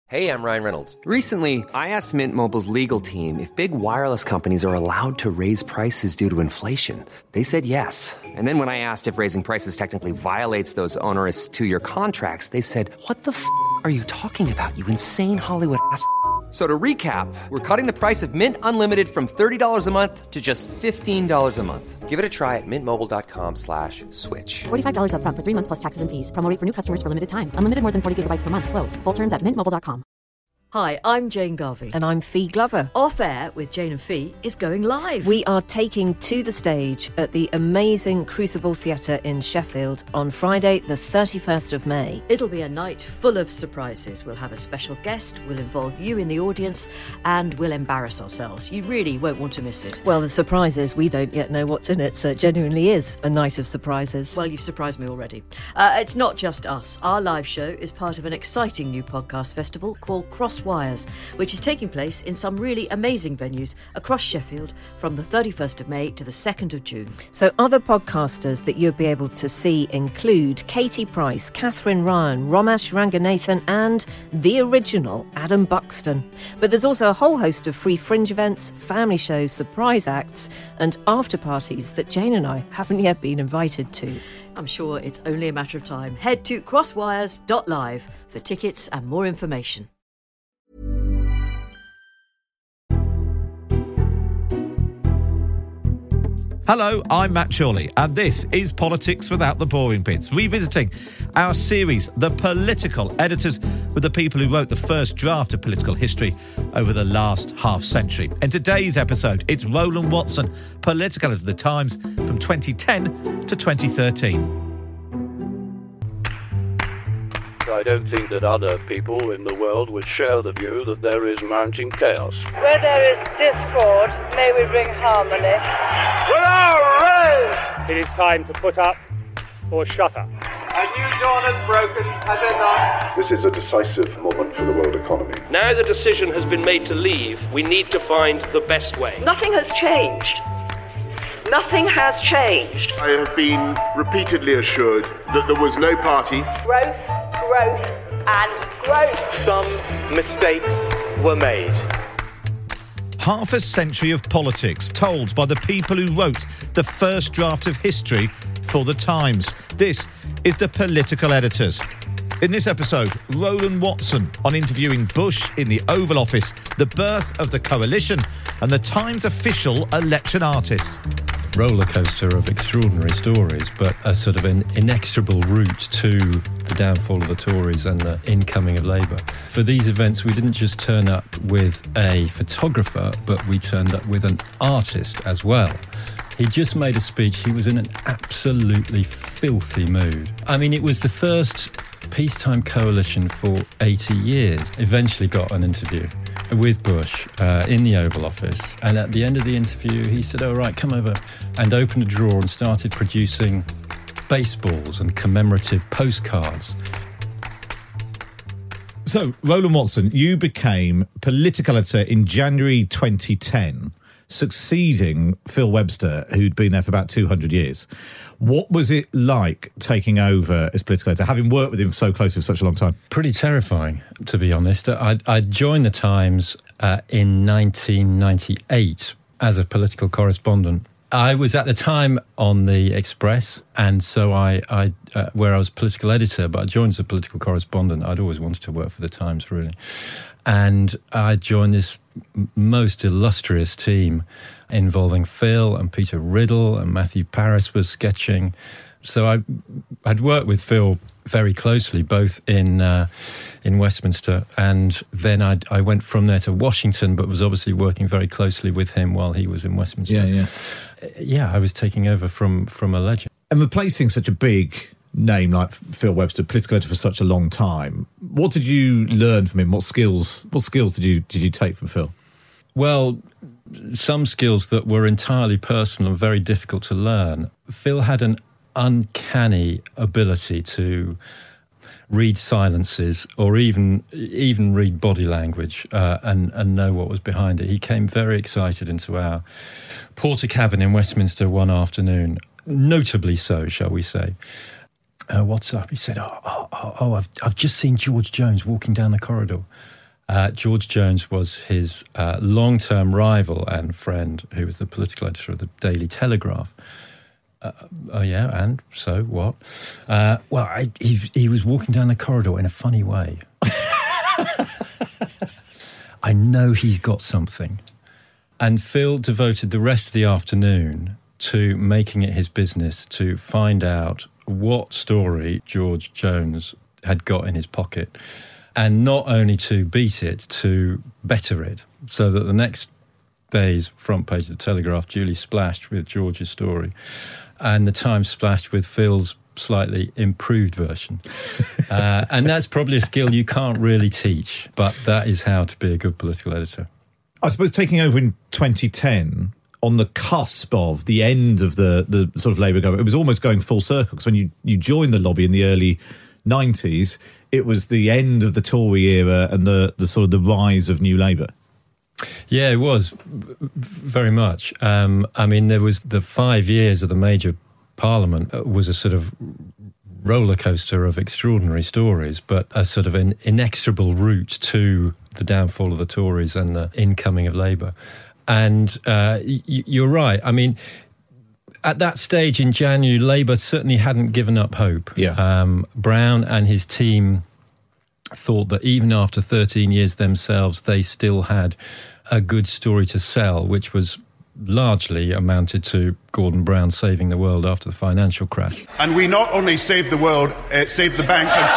Hey, I'm Ryan Reynolds. Recently, I asked Mint Mobile's legal team if big wireless companies are allowed to raise prices due to inflation. They said yes. And then when I asked if raising prices technically violates those onerous two-year contracts, they said, "What the f*** are you talking about, you insane Hollywood ass?" So to recap, we're cutting the price of Mint Unlimited from $30 a month to just $15 a month. Give it a try at mintmobile.com/switch. $45 up front for 3 months plus taxes and fees. Promo rate for new customers for limited time. Unlimited more than 40 gigabytes per month. Slows full terms at mintmobile.com. Hi, I'm Jane Garvey. And I'm Fee Glover. Off Air with Jane and Fee is going live. We are taking to the stage at the amazing Crucible Theatre in Sheffield on Friday, the 31st of May. It'll be a night full of surprises. We'll have a special guest, we'll involve you in the audience, and we'll embarrass ourselves. You really won't want to miss it. Well, the surprise is we don't yet know what's in it, so it genuinely is a night of surprises. Well, you've surprised me already. It's not just us. Our live show is part of an exciting new podcast festival called Crosswires, which is taking place in some really amazing venues across Sheffield from the 31st of May to the 2nd of June. So other podcasters that you'll be able to see include Katie Price, Catherine Ryan, Romesh Ranganathan and the original Adam Buxton. But there's also a whole host of free fringe events, family shows, surprise acts and after parties that Jane and I haven't yet been invited to. I'm sure it's only a matter of time. Head to crosswires.live for tickets and more information. Hello, I'm Matt Chorley, and this is Politics Without the Boring Bits, revisiting our series, The Political Editors, with the people who wrote the first draft of political history over the last half-century. In today's episode, it's Roland Watson, political editor of The Times from 2010 to 2013. I don't think that other people in the world would share the view that there is mounting chaos. Where there is discord, may we bring harmony. It is time to put up or shut up. A new dawn has broken, has it not? This is a decisive moment for the world economy. Now the decision has been made to leave, we need to find the best way. Nothing has changed. Nothing has changed. I have been repeatedly assured that there was no party. Growth, growth, and growth. Some mistakes were made. Half a century of politics told by the people who wrote the first draft of history for The Times. This is The Political Editors. In this episode, Roland Watson on interviewing Bush in the Oval Office, the birth of the coalition, and the Times official election artist. Rollercoaster of extraordinary stories, but a sort of an inexorable route to the downfall of the Tories and the incoming of Labour. For these events, we didn't just turn up with a photographer, but we turned up with an artist as well. He just made a speech. He was in an absolutely filthy mood. I mean, it was the first peacetime coalition for 80 years. Eventually got an interview with Bush in the Oval Office. And at the end of the interview, he said, "All right, come over," and opened a drawer and started producing baseballs and commemorative postcards. So, Roland Watson, you became political editor in January 2010, succeeding Phil Webster, who'd been there for about 200 years. What was it like taking over as political editor, having worked with him so closely for such a long time? Pretty terrifying, to be honest. I joined the Times in 1998 as a political correspondent. I was at the time on the Express, and so where I was political editor, but I joined as a political correspondent. I'd always wanted to work for the Times, really. And I joined this most illustrious team involving Phil and Peter Riddle, and Matthew Paris was sketching. So I'd worked with Phil very closely, both in Westminster, and then I went from there to Washington, but was obviously working very closely with him while he was in Westminster. Yeah, I was taking over from a legend. And replacing such a big name like Phil Webster, political editor for such a long time, what did you learn from him? What skills did you take from Phil? Well, some skills that were entirely personal and very difficult to learn. Phil had an uncanny ability to read silences or even read body language and know what was behind it. He came very excited into our porter cabin in Westminster one afternoon, notably so, shall we say. What's up? He said, I've just seen George Jones walking down the corridor. George Jones was his long-term rival and friend, who was the political editor of the Daily Telegraph. And so what? He was walking down the corridor in a funny way. I know he's got something. And Phil devoted the rest of the afternoon to making it his business to find out what story George Jones had got in his pocket, and not only to beat it, to better it, so that the next day's front page of the Telegraph duly splashed with George's story, and the Times splashed with Phil's slightly improved version. And that's probably a skill you can't really teach, but that is how to be a good political editor. I suppose taking over in 2010, on the cusp of the end of the sort of Labour government, it was almost going full circle, because when you joined the lobby in the early 90s, it was the end of the Tory era and the sort of the rise of New Labour. Yeah, it was very much. I mean, there was the 5 years of the major parliament was a sort of roller coaster of extraordinary stories, but a sort of an inexorable route to the downfall of the Tories and the incoming of Labour. And you're right. I mean, at that stage in January, Labour certainly hadn't given up hope. Yeah. Brown and his team thought that even after 13 years themselves, they still had a good story to sell, which was largely amounted to Gordon Brown saving the world after the financial crash. And we not only saved the world, saved the banks and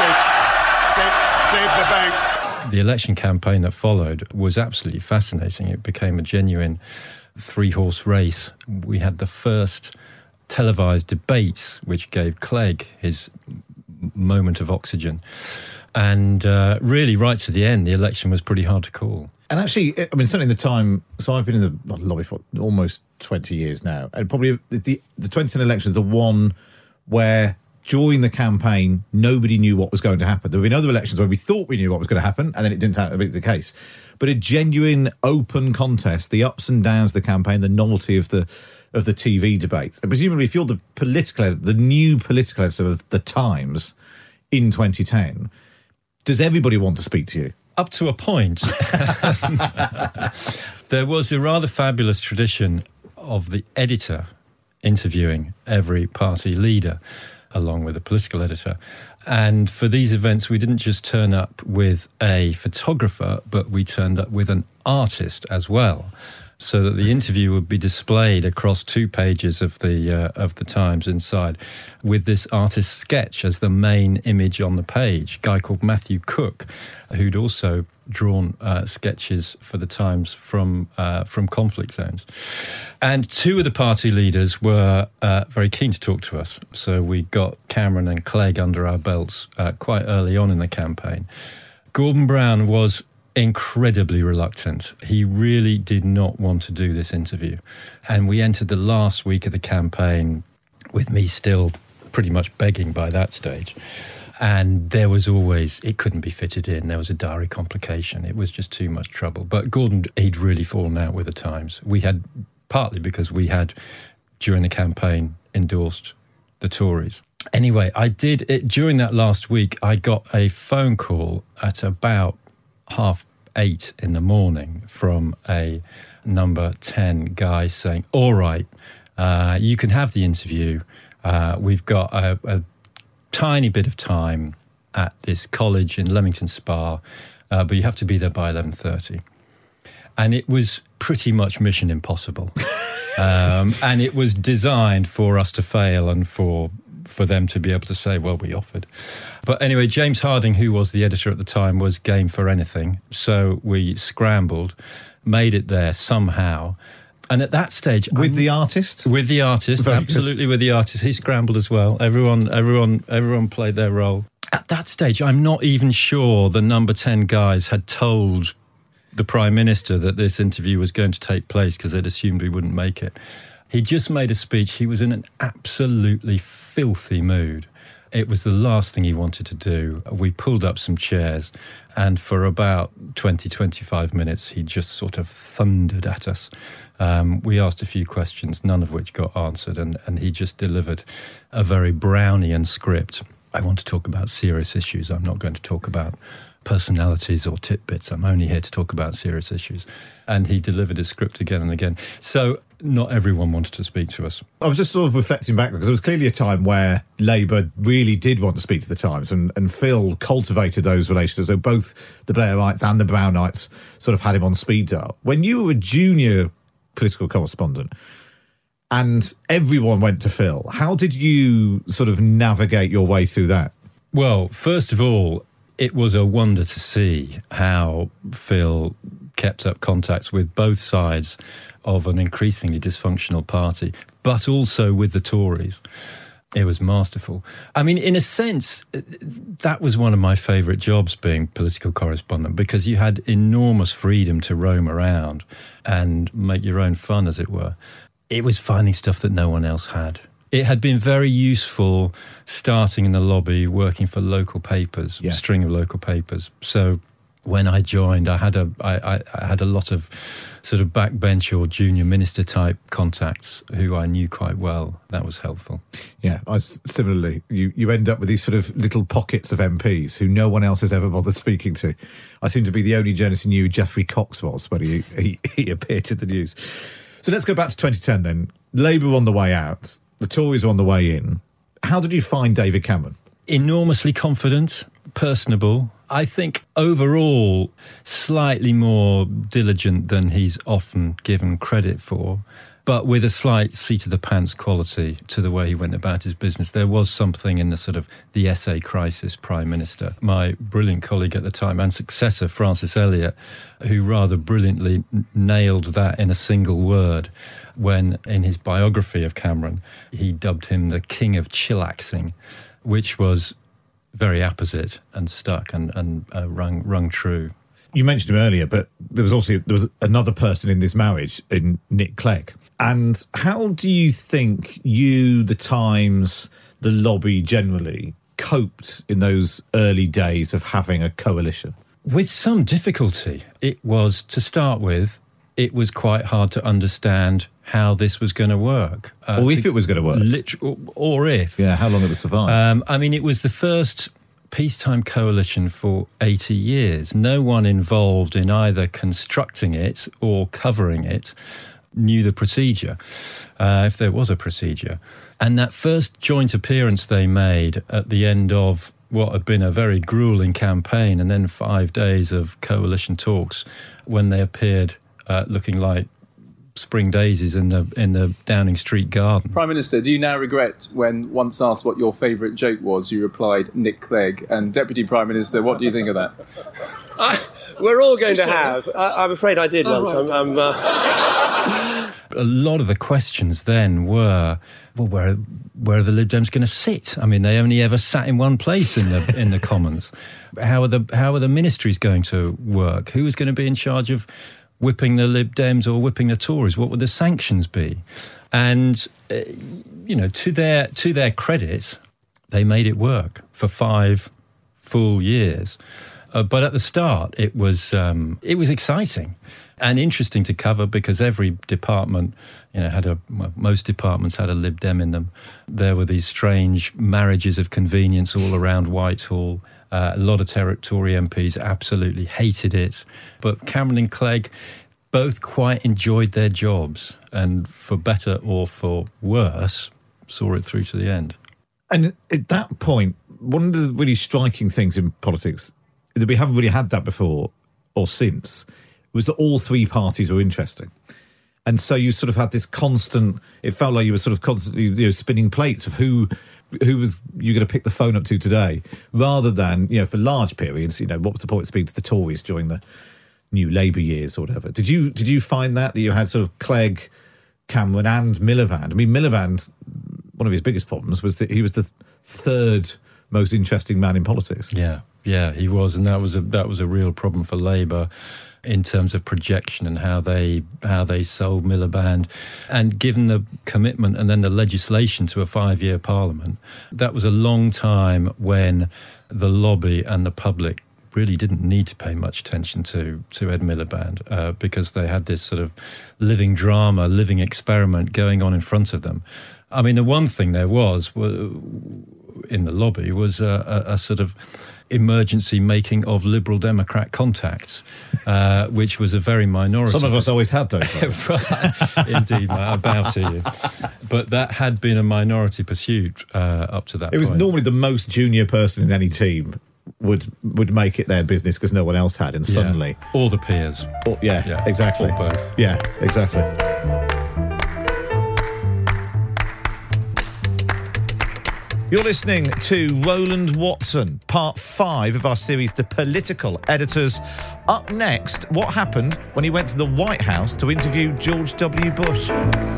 saved the banks. The election campaign that followed was absolutely fascinating. It became a genuine three-horse race. We had the first televised debates, which gave Clegg his moment of oxygen. And really, right to the end, the election was pretty hard to call. And actually, I mean, certainly in the time, so I've been in the lobby for almost 20 years now, and probably the 2010 elections are one where during the campaign, nobody knew what was going to happen. There have been other elections where we thought we knew what was going to happen, and then it didn't turn out to be the case. But a genuine open contest, the ups and downs of the campaign, the novelty of the TV debates. And presumably, if you're the new political editor of The Times in 2010, does everybody want to speak to you? Up to a point. There was a rather fabulous tradition of the editor interviewing every party leader, along with a political editor. And for these events, we didn't just turn up with a photographer, but we turned up with an artist as well, so that the interview would be displayed across 2 pages of the Times inside, with this artist's sketch as the main image on the page. A guy called Matthew Cook, who'd also drawn sketches for the Times from conflict zones. And 2 of the party leaders were very keen to talk to us. So we got Cameron and Clegg under our belts quite early on in the campaign. Gordon Brown was incredibly reluctant. He really did not want to do this interview. And we entered the last week of the campaign with me still pretty much begging by that stage. And there was always, it couldn't be fitted in. There was a diary complication. It was just too much trouble. But Gordon, he'd really fallen out with the Times. We had, partly because we had, during the campaign, endorsed the Tories. Anyway, I did it during that last week. I got a phone call at about 8:30 in the morning from a number 10 guy saying, all right, you can have the interview. We've got a tiny bit of time at this college in Leamington Spa, but you have to be there by 11:30. And it was pretty much mission impossible. And it was designed for us to fail and for them to be able to say, well, we offered. But anyway, James Harding, who was the editor at the time, was game for anything. So we scrambled, made it there somehow. And at that stage... With the artist? With the artist, Very absolutely good. With the artist. He scrambled as well. Everyone played their role. At that stage, I'm not even sure the number 10 guys had told the Prime Minister that this interview was going to take place, because they'd assumed we wouldn't make it. He just made a speech. He was in an absolutely filthy mood. It was the last thing he wanted to do. We pulled up some chairs, and for about 20-25 minutes, he just sort of thundered at us. We asked a few questions, none of which got answered, and he just delivered a very Brownian script. I want to talk about serious issues. I'm not going to talk about personalities or tidbits. I'm only here to talk about serious issues. And he delivered his script again and again. So not everyone wanted to speak to us. I was just sort of reflecting back because there was clearly a time where Labour really did want to speak to the Times, and Phil cultivated those relationships. So both the Blairites and the Brownites sort of had him on speed dial. When you were a junior political correspondent and everyone went to Phil, how did you sort of navigate your way through that? Well, first of all, it was a wonder to see how Phil kept up contacts with both sides of an increasingly dysfunctional party, but also with the Tories. It was masterful. I mean, in a sense, that was one of my favourite jobs, being political correspondent, because you had enormous freedom to roam around and make your own fun, as it were. It was finding stuff that no one else had. It had been very useful starting in the lobby, working for local papers, a string of local papers. So when I joined, I had a lot of sort of backbench or junior minister type contacts who I knew quite well. That was helpful. Yeah, similarly, you end up with these sort of little pockets of MPs who no one else has ever bothered speaking to. I seem to be the only journalist who knew who Geoffrey Cox was when he appeared in the news. So let's go back to 2010 then. Labour on the way out, the Tories on the way in. How did you find David Cameron? Enormously confident, personable. I think overall slightly more diligent than he's often given credit for, but with a slight seat-of-the-pants quality to the way he went about his business. There was something in the sort of the essay crisis Prime Minister. My brilliant colleague at the time and successor, Francis Elliott, who rather brilliantly nailed that in a single word when, in his biography of Cameron, he dubbed him the king of chillaxing, which was very apposite and stuck and rung true. You mentioned him earlier, but there was another person in this marriage, in Nick Clegg. And how do you think the Times, the lobby generally, coped in those early days of having a coalition? With some difficulty. It was, to start with, it was quite hard to understand how this was going to work. Or if it was going to work. Or if. Yeah, how long it would survive. I mean, it was the first peacetime coalition for 80 years. No one involved in either constructing it or covering it knew the procedure, if there was a procedure. And that first joint appearance they made at the end of what had been a very gruelling campaign, and then 5 days of coalition talks, when they appeared looking like spring daisies in the Downing Street garden. Prime Minister, do you now regret when once asked what your favourite joke was, you replied Nick Clegg? And Deputy Prime Minister, what do you think of that? We're all going to have. I'm afraid I did once. Right. A lot of the questions then were, well, where are the Lib Dems going to sit? I mean, they only ever sat in one place in the Commons. How are the ministries going to work? Who is going to be in charge of whipping the Lib Dems or whipping the Tories? What would the sanctions be? And to their credit, they made it work for 5 full years. But at the start, it was exciting and interesting to cover, because every department, most departments had a Lib Dem in them. There were these strange marriages of convenience all around Whitehall. A lot of Tory MPs absolutely hated it. But Cameron and Clegg both quite enjoyed their jobs, and for better or for worse, saw it through to the end. And at that point, one of the really striking things in politics that we haven't really had that before or since was that all three parties were interesting. And so you sort of had this constant, it felt like you were sort of constantly spinning plates of who was you going to pick the phone up to today, rather than, for large periods, what was the point of speaking to the Tories during the new Labour years or whatever. Did you find that you had sort of Clegg, Cameron and Miliband? I mean, Miliband, one of his biggest problems was that he was the third most interesting man in politics. Yeah, he was, and that was a real problem for Labour in terms of projection and how they sold Miliband. And given the commitment and then the legislation to a 5-year parliament, that was a long time when the lobby and the public really didn't need to pay much attention to Ed Miliband, because they had this sort of living drama, living experiment going on in front of them. I mean, the one thing there was in the lobby was a sort of emergency making of Liberal Democrat contacts, which was a very minority. Some of us always had those. Right. Indeed, mate, I bow to you. But that had been a minority pursuit up to that point. It was normally the most junior person in any team would make it their business because no one else had, and suddenly... Or the peers. Yeah, exactly. Or both. Yeah, exactly. You're listening to Roland Watson, part 5 of our series, The Political Editors. Up next, what happened when he went to the White House to interview George W. Bush?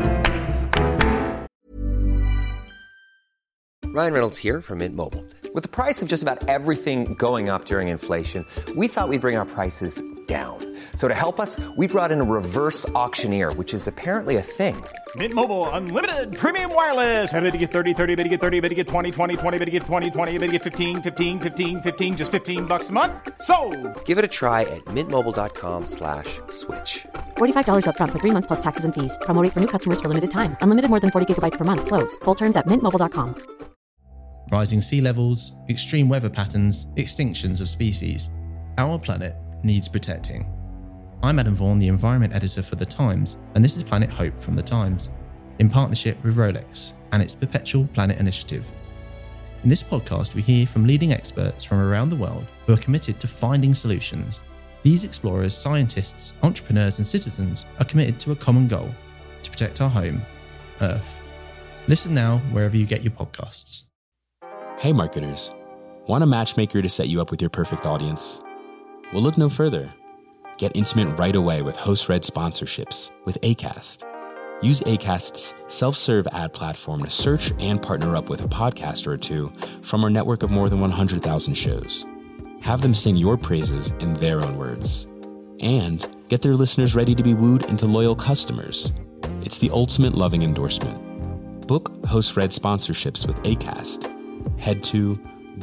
Ryan Reynolds here from Mint Mobile. With the price of just about everything going up during inflation, we thought we'd bring our prices down. So to help us, we brought in a reverse auctioneer, which is apparently a thing. Mint Mobile Unlimited Premium Wireless. How to get 30, 30, how to get 30, how to get 20, 20, 20, how to get 20, 20, how to get 15, 15, 15, 15, just $15 a month? Sold! Give it a try at mintmobile.com/switch. $45 up front for 3 months plus taxes and fees. Promo rate for new customers for limited time. Unlimited more than 40 gigabytes per month. Slows full terms at mintmobile.com. Rising sea levels, extreme weather patterns, extinctions of species. Our planet needs protecting. I'm Adam Vaughan, the Environment Editor for The Times, and this is Planet Hope from The Times, in partnership with Rolex and its Perpetual Planet Initiative. In this podcast, we hear from leading experts from around the world who are committed to finding solutions. These explorers, scientists, entrepreneurs, and citizens are committed to a common goal: to protect our home, Earth. Listen now wherever you get your podcasts. Hey marketers, want a matchmaker to set you up with your perfect audience? Well, look no further. Get intimate right away with host-read sponsorships with Acast. Use Acast's self-serve ad platform to search and partner up with a podcaster or two from our network of more than 100,000 shows. Have them sing your praises in their own words. And get their listeners ready to be wooed into loyal customers. It's the ultimate loving endorsement. Book host-read sponsorships with Acast. Head to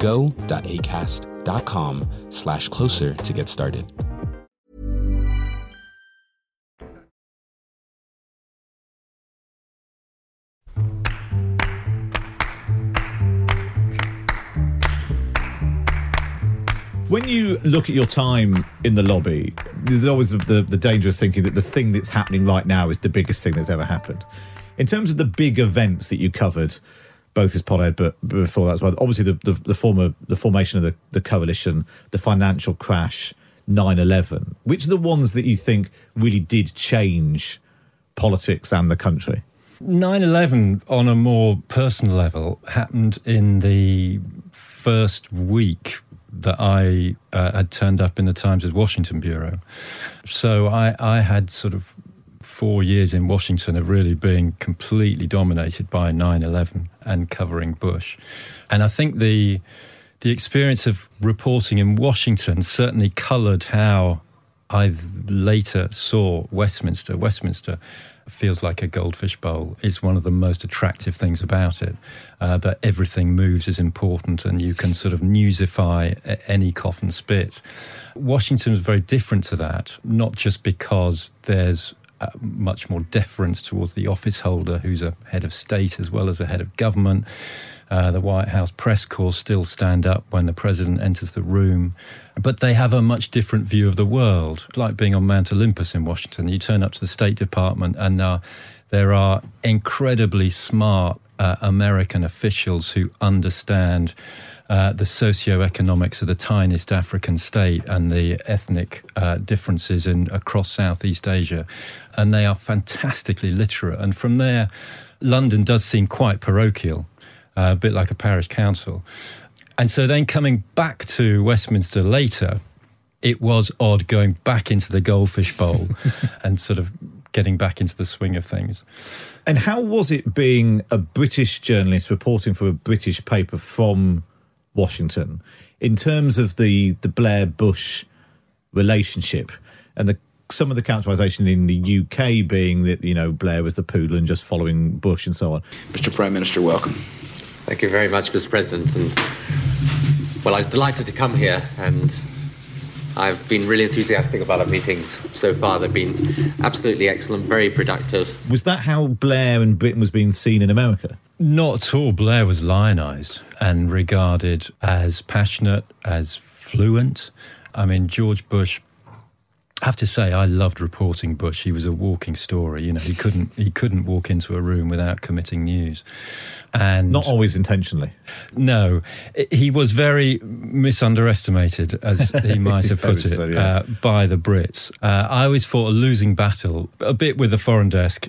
go.acast.com/closer to get started. When you look at your time in the lobby, there's always the danger of thinking that the thing that's happening right now is the biggest thing that's ever happened. In terms of the big events that you covered, both as pod ed, but before that as well, obviously the formation of the coalition, the financial crash, 9/11. Which are the ones that you think really did change politics and the country? 9/11, on a more personal level, happened in the first week that I had turned up in the Times' Washington bureau. So I had sort of 4 years in Washington of really being completely dominated by 9/11 and covering Bush. And I think the experience of reporting in Washington certainly coloured how I later saw Westminster. Westminster feels like a goldfish bowl. Is one of the most attractive things about it, that everything moves is important and you can sort of newsify any cough and spit. Washington is very different to that, not just because there's much more deference towards the office holder who's a head of state as well as a head of government. The White House press corps still stand up when the president enters the room. But they have a much different view of the world. It's like being on Mount Olympus in Washington. You turn up to the State Department and there are incredibly smart American officials who understand the socioeconomics of the tiniest African state and the ethnic differences across Southeast Asia. And they are fantastically literate. And from there, London does seem quite parochial. A bit like a parish council. And so then coming back to Westminster later, it was odd going back into the goldfish bowl and sort of getting back into the swing of things. And how was it being a British journalist reporting for a British paper from Washington in terms of the Blair-Bush relationship and some of the characterisation in the UK being that, Blair was the poodle and just following Bush and so on? Mr Prime Minister, welcome. Thank you very much, Mr. President. And, well, I was delighted to come here, and I've been really enthusiastic about our meetings so far. They've been absolutely excellent, very productive. Was that how Blair and Britain was being seen in America? Not at all. Blair was lionised. and regarded as passionate, as fluent. I mean, George Bush, I have to say, I loved reporting Bush. He was a walking story. You know, he couldn't walk into a room without committing news. And not always intentionally. No, he was very misunderestimated, as he might have put it, by the Brits. I always fought a losing battle, a bit with the Foreign Desk,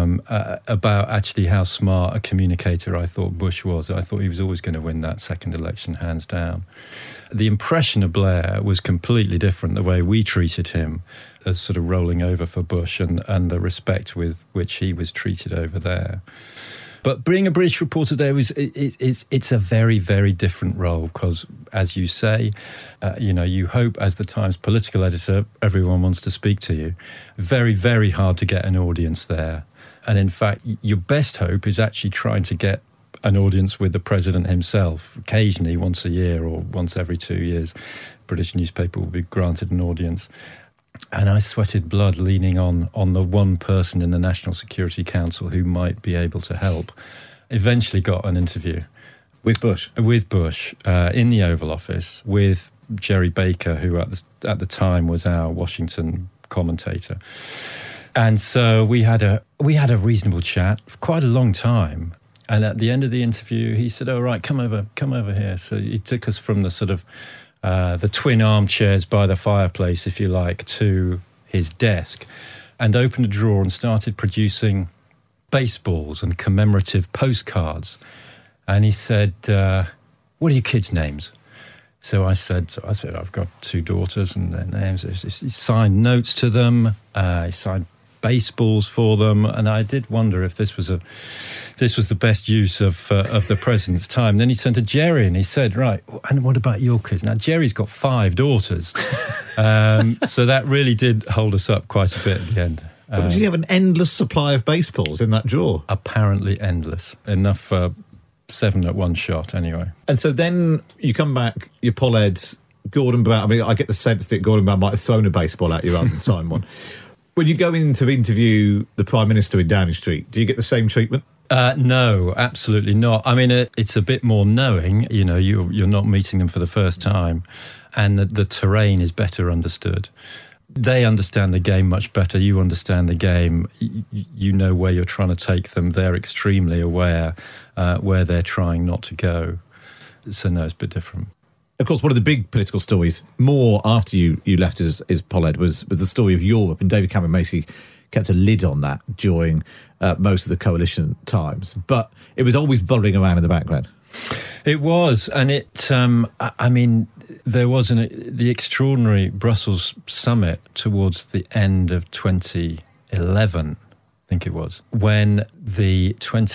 about actually how smart a communicator I thought Bush was. I thought he was always going to win that second election, hands down. The impression of Blair was completely different, the way we treated him as sort of rolling over for Bush and the respect with which he was treated over there. But being a British reporter there it's a very, very different role because, as you say, you hope as the Times political editor, everyone wants to speak to you. Very, very hard to get an audience there. And in fact, your best hope is actually trying to get an audience with the president himself. Occasionally, once a year or once every 2 years, British newspaper will be granted an audience. And I sweated blood leaning on the one person in the National Security Council who might be able to help. Eventually got an interview. With Bush? With Bush, in the Oval Office, with Jerry Baker, who at the time was our Washington commentator. And so we had a reasonable chat for quite a long time. And at the end of the interview, he said, "Oh, right, come over here." So he took us from the sort of the twin armchairs by the fireplace, if you like, to his desk and opened a drawer and started producing baseballs and commemorative postcards. And he said, "What are your kids' names?" So I said, "I've got 2 daughters and their names." He signed notes to them. He signed baseballs for them, and I did wonder if this was the best use of the president's time. Then he turned to Jerry and he said, "Right, and what about your kids?" Now Jerry's got 5 daughters, so that really did hold us up quite a bit at the end. Did you have an endless supply of baseballs in that drawer? Apparently endless, enough for 7 at one shot, anyway. And so then you come back, you're Polled, Gordon Brown. I mean, I get the sense that Gordon Brown might have thrown a baseball at you rather than sign one. When you go in to interview the Prime Minister in Downing Street, do you get the same treatment? No, absolutely not. I mean, it's a bit more knowing, you know, you're not meeting them for the first time, and the terrain is better understood. They understand the game much better. You understand the game. You know where you're trying to take them. They're extremely aware where they're trying not to go. So no, it's a bit different. Of course, one of the big political stories, more after you left as Polled, was the story of Europe, and David Cameron Macy kept a lid on that during most of the coalition times. But it was always bubbling around in the background. It was, and there was the extraordinary Brussels summit towards the end of 2011, I think it was, when the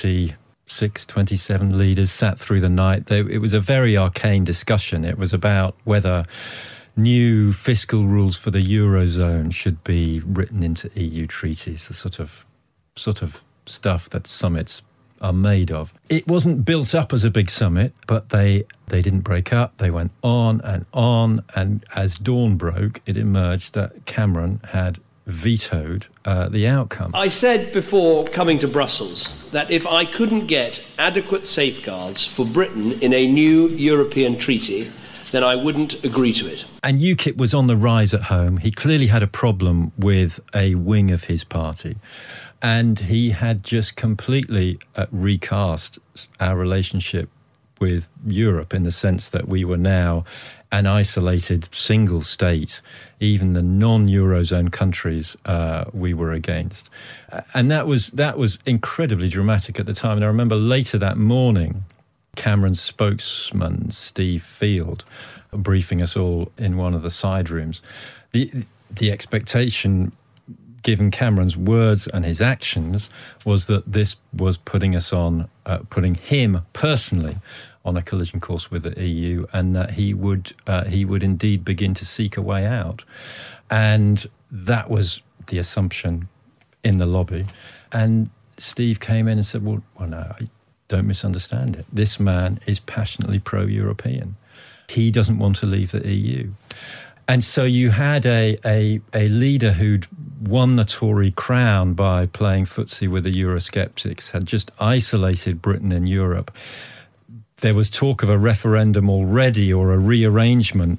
27 leaders sat through the night. It was a very arcane discussion. It was about whether new fiscal rules for the Eurozone should be written into EU treaties, the sort of stuff that summits are made of. It wasn't built up as a big summit, but they didn't break up. They went on, and as dawn broke, it emerged that Cameron had vetoed the outcome. I said before coming to Brussels that if I couldn't get adequate safeguards for Britain in a new European treaty, then I wouldn't agree to it. And UKIP was on the rise at home. He clearly had a problem with a wing of his party. And he had just completely recast our relationship with Europe in the sense that we were now an isolated single state. Even the non-Eurozone countries we were against. And that was incredibly dramatic at the time. And I remember later that morning, Cameron's spokesman, Steve Field, briefing us all in one of the side rooms. The expectation, given Cameron's words and his actions, was that this was putting him personally on a collision course with the EU, and that he would indeed begin to seek a way out. And that was the assumption in the lobby. And Steve came in and said, well no, don't misunderstand it. This man is passionately pro-European. He doesn't want to leave the EU. And so you had a leader who'd won the Tory crown by playing footsie with the Eurosceptics, had just isolated Britain in Europe, There was talk of a referendum already or a rearrangement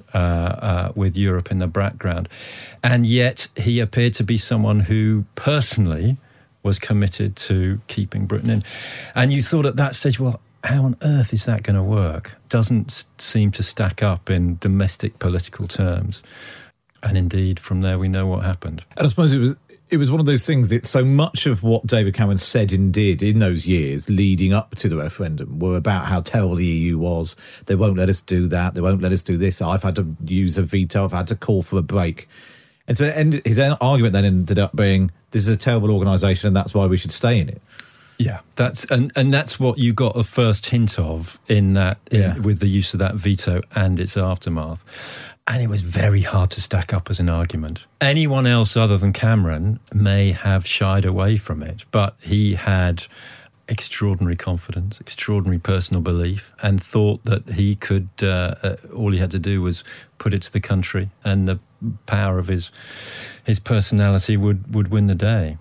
with Europe in the background. And yet he appeared to be someone who personally was committed to keeping Britain in. And you thought at that stage, well, how on earth is that going to work? Doesn't seem to stack up in domestic political terms. And indeed, from there, we know what happened. And I suppose it was one of those things that so much of what David Cameron said and did in those years leading up to the referendum were about how terrible the EU was. They won't let us do that. They won't let us do this. I've had to use a veto. I've had to call for a break. And so his argument then ended up being, this is a terrible organisation and that's why we should stay in it. Yeah, that's what you got a first hint of in that with the use of that veto and its aftermath. And it was very hard to stack up as an argument. Anyone else other than Cameron may have shied away from it, but he had extraordinary confidence, extraordinary personal belief, and thought that he could, all he had to do was put it to the country, and the power of his personality would win the day.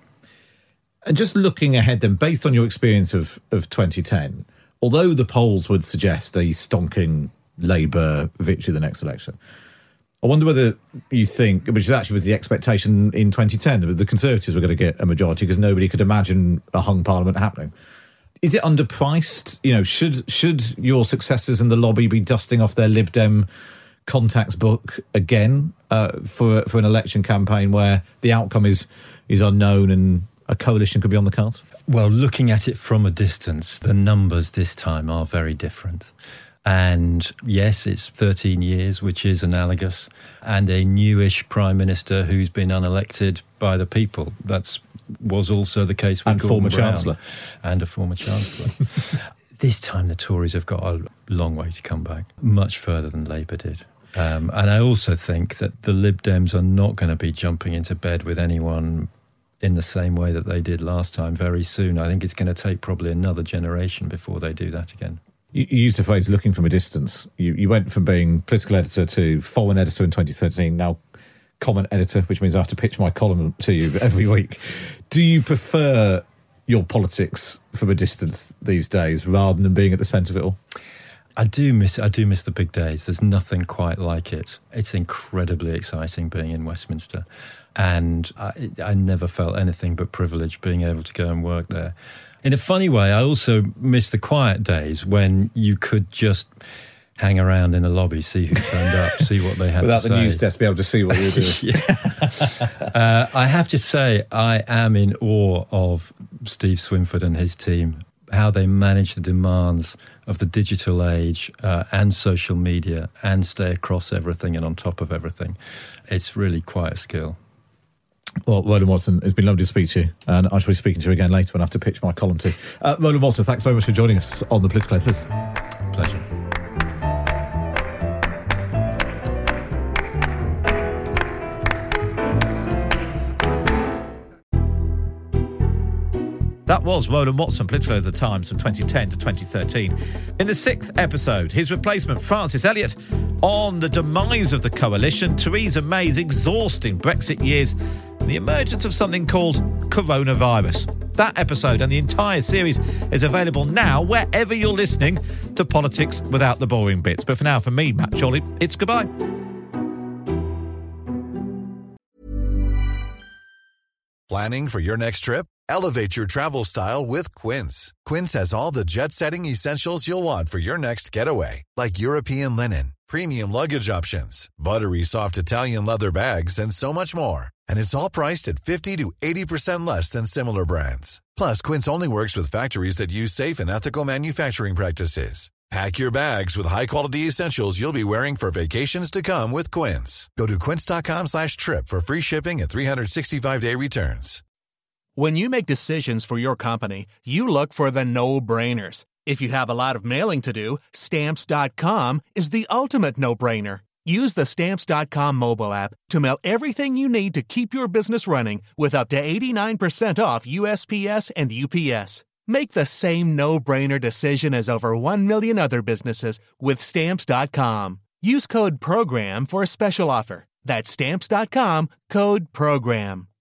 And just looking ahead then, based on your experience of 2010, although the polls would suggest a stonking Labour victory the next election, I wonder whether you think, which actually was the expectation in 2010, that the Conservatives were going to get a majority because nobody could imagine a hung parliament happening. Is it underpriced? You know, should your successors in the lobby be dusting off their Lib Dem contacts book again for an election campaign where the outcome is unknown and a coalition could be on the cards? Well, looking at it from a distance, the numbers this time are very different. And yes, it's 13 years, which is analogous, and a newish Prime Minister who's been unelected by the people. That was also the case with and Gordon former Brown. Chancellor. And a former Chancellor. This time the Tories have got a long way to come back, much further than Labour did. And I also think that the Lib Dems are not going to be jumping into bed with anyone in the same way that they did last time very soon. I think it's going to take probably another generation before they do that again. You used the phrase looking from a distance. You went from being political editor to foreign editor in 2013, now comment editor, which means I have to pitch my column to you every week. Do you prefer your politics from a distance these days rather than being at the centre of it all? I do miss the big days. There's nothing quite like it. It's incredibly exciting being in Westminster. And I never felt anything but privileged being able to go and work there. In a funny way, I also miss the quiet days when you could just hang around in the lobby, see who turned up, see what they had without to the say. news desk, be able to see what you were doing. I have to say, I am in awe of Steve Swinford and his team, how they manage the demands of the digital age and social media and stay across everything and on top of everything. It's really quite a skill. Well, Roland Watson, it's been lovely to speak to you, and I shall be speaking to you again later when I have to pitch my column too. Roland Watson, thanks very much for joining us on the Political Editors. Pleasure. That was Roland Watson, political editor of The Times from 2010 to 2013. In the 6th episode, his replacement, Francis Elliott, on the demise of the coalition, Theresa May's exhausting Brexit years, and the emergence of something called coronavirus. That episode and the entire series is available now wherever you're listening to Politics Without the Boring Bits. But for now, from me, Matt Chorley, it's goodbye. Planning for your next trip? Elevate your travel style with Quince. Quince has all the jet-setting essentials you'll want for your next getaway, like European linen, premium luggage options, buttery soft Italian leather bags, and so much more. And it's all priced at 50 to 80% less than similar brands. Plus, Quince only works with factories that use safe and ethical manufacturing practices. Pack your bags with high-quality essentials you'll be wearing for vacations to come with Quince. Go to quince.com/trip for free shipping and 365-day returns. When you make decisions for your company, you look for the no-brainers. If you have a lot of mailing to do, Stamps.com is the ultimate no-brainer. Use the Stamps.com mobile app to mail everything you need to keep your business running with up to 89% off USPS and UPS. Make the same no-brainer decision as over 1 million other businesses with Stamps.com. Use code PROGRAM for a special offer. That's Stamps.com, code PROGRAM.